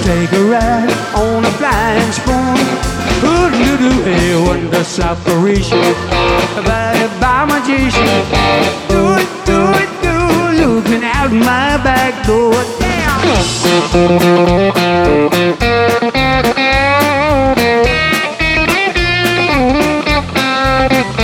take a ride on a flying spoon. Ooh-doo-doo, hey, wondrous operation provided by magician. Do it, do it, do, looking out my back door. Damn.